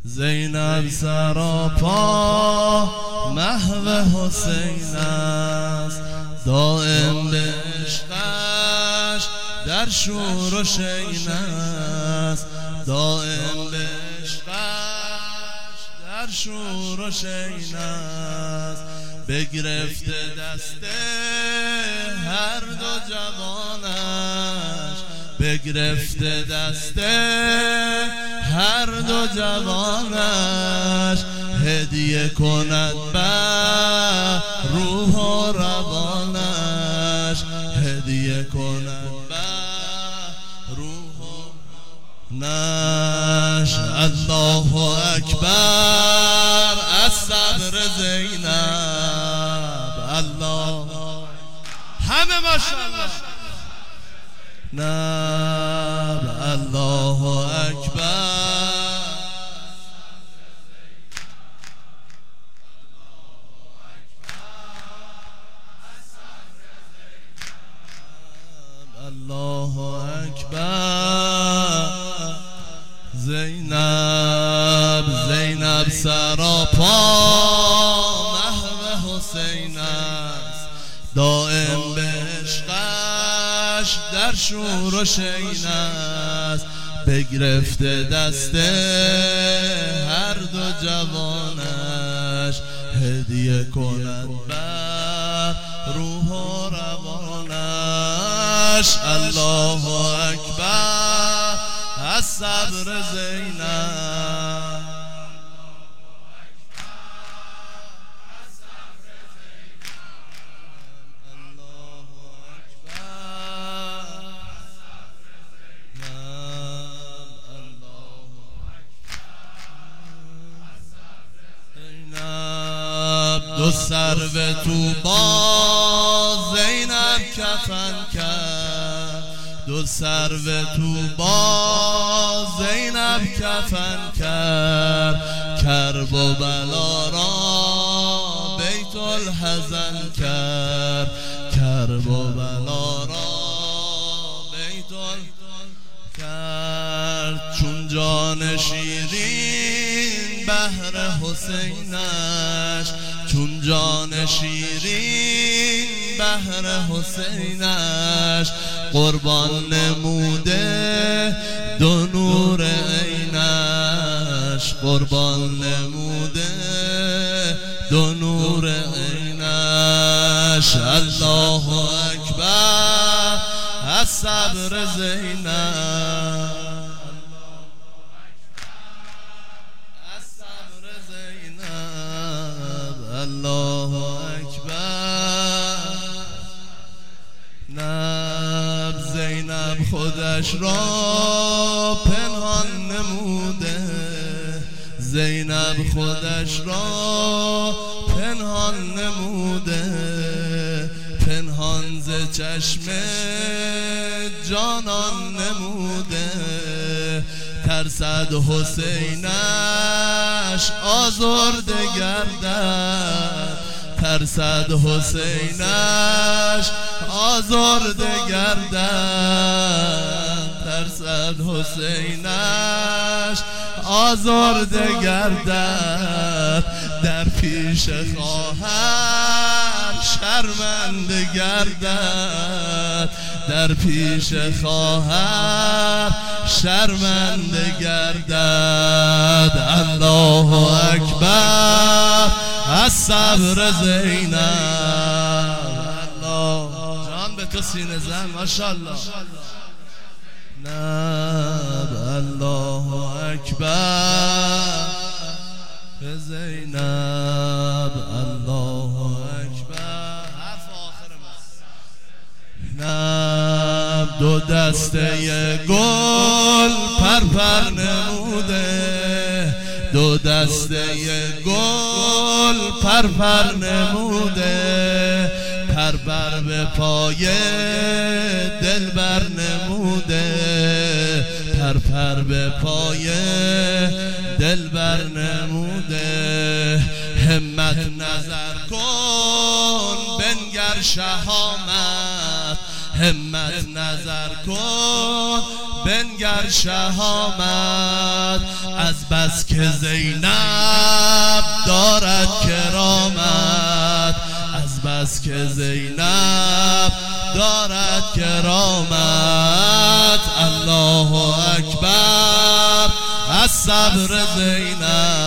زینب سراپا محو حسین است، دائم به عشقش در شور و شین است، دائم به عشقش در شور و شین است. بگرفته دست هر دو جوانش، بگرفته دست هر دو جوانش، هدیه کند بر روح و روانش، هدیه کند بر روح و نش. الله اکبر از صبر زینب، الله همه ماشاءالله نب. الله اکبر الله اکبر. زینب زینب سراپا محو حسین است، دائم به عشقش در شور و شین است. بگرفته دست هر دو جوانش، هدیه کند بر روح و روانش. الله اکبر از صبر زینب، دو سرو تو با زینب کفن کرد، دو سرو تو با زینب کفن کرد. کرب و بلا را بیت الحزن کرد، کرب و بلا را بیت الحزن کرد. چون جان شیرین بهر حسینش، چون جان شیرین بهر حسینش. قربان نموده دو نور عینش، قربان نموده دو نور عینش. الله اکبر از صبر زینب، الله اکبر. نب زینب خودش را پنهان نموده، زینب خودش را پنهان نموده. پنهان ز چشم جانان نموده، ترسد حسینش آزرده گردد، ترسد حسینش آزرده گردد، ترسد حسینش آزرده گردد. در پیش خواهر شرمنده گردد، در پیش خواهر شرمنده گردد. الله اکبر از صبر زینب، الله جان به تو سینه زن ماشاءالله نب. الله اکبر به زینب، الله اکبر. حرف آخر نب. دو دسته گل پرپر نموده، دو دسته گل پرپر نموده. پربر به پای دلبر نموده، پرپر به پای دلبر نموده. همت نظر کن بنگر شهامت، همت نظر کن بنگر شهامت، از بس که زینب دارد کرامت، از بس که زینب دارد کرامت. الله اکبر از صبر زینب،